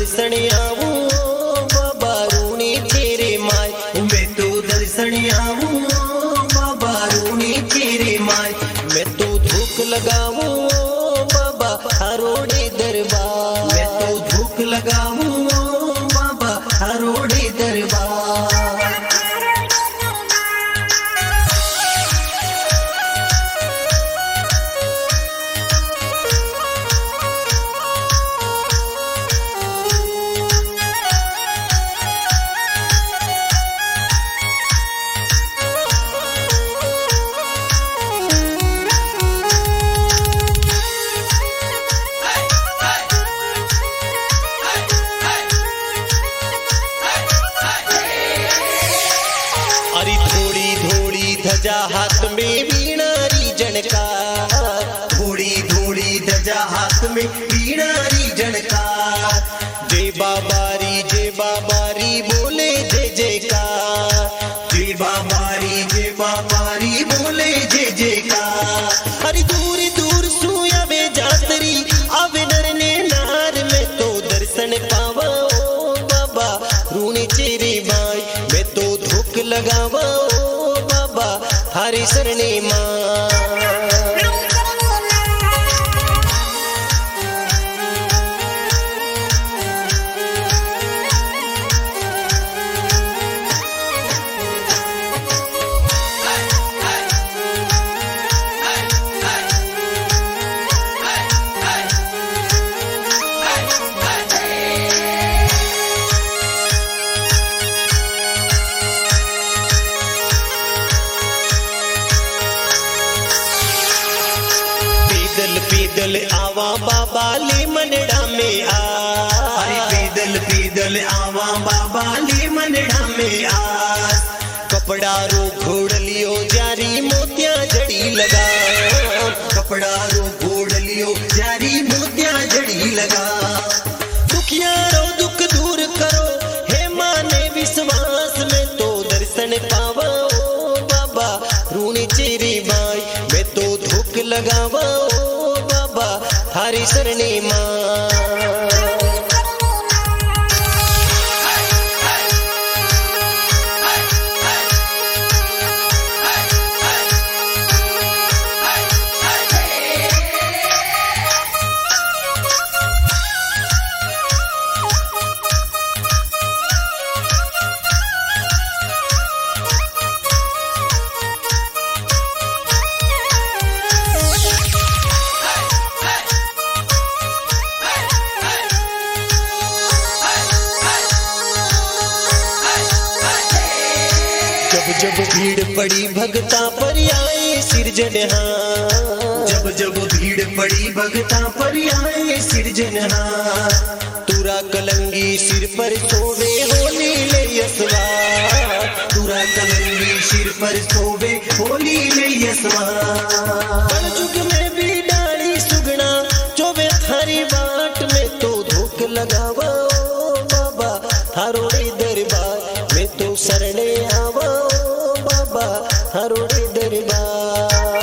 दर्शन आऊं बाबा रूणी तेरे माय, मैं तो दर्शन आऊं बाबा रूणी तेरे माय, मैं तो धूप लगाऊं बाबा हरोड़े दरबार, मैं तो धूप लगाऊं बाबा हरोड़े दरबार। अरे थोड़ी थोड़ी ध्वजा हाथ में वीणारी जनकार, थोड़ी थोड़ी ध्वजा हाथ में वीणारी जनकार, जय बाबारी बोले जय जयकार, जय बाबारी बोले जय जयकार। अरे दूर दूर सुया वे जातरी आवे नर ने नार, में तो दर्शन पावा ओ बाबा रूणी तेरे माय, मैं तो धूप लगावा ओ बाबा थारी शरणे मां। पैदल आवा बाबा ले मनड़ा में आ, अरे पैदल आवा बाबा ले मनड़ा में आ, कपड़ा रो घोड़ लियो जारी मोतिया जड़ी लगा, कपड़ा रो घोड़ लियो जारी मोतिया जड़ी लगा, दुखिया रो दुख दूर करो हे माने विश्वास, में तो दर्शन पावा ओ बाबा रूणी तेरे माय, मैं तो धूप लगावा थारी शरणे मां। जब भीड़ पड़ी भगता पर आए सिरजनहार, जब भीड़ पड़ी भगता पर आए सिरजनहार, तुरा कलंगी सिर पर सोवे होली ले यसवार, तुरा कलंगी सिर पर सोवे होली ले यसवार। कलयुग में भी डाली सुगना चोवे थारी बाट, में तो धूप लगावा ओ बाबा थारोड़े दरबार, में तो शरणे आवा बाबा हरोड़े दरबार।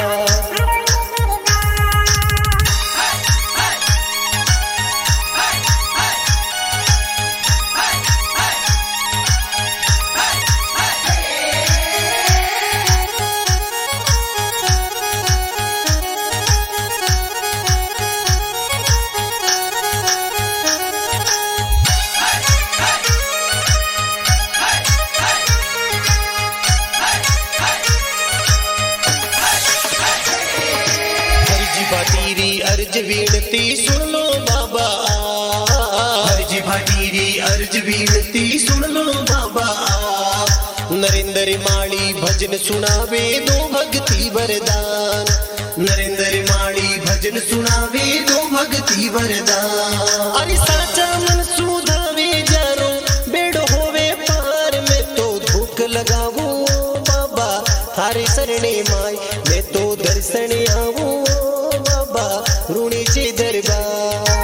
अर्ज विनती सुन लो बाबा, अर्ज भाटीरी अर्ज विनती सुन लो बाबा, नरेंद्र माड़ी भजन सुनावे दो भक्ति वरदान, नरेंद्र माड़ी भजन सुनावे दो भक्ति वरदान। अरे साचा मन सुधावे जारो बेड़ो होवे पार, में तो धूप लगावो बाबा थारे शरणे माय, मैं तो दर्शन आऊं बाबा रूणी चे दरबार।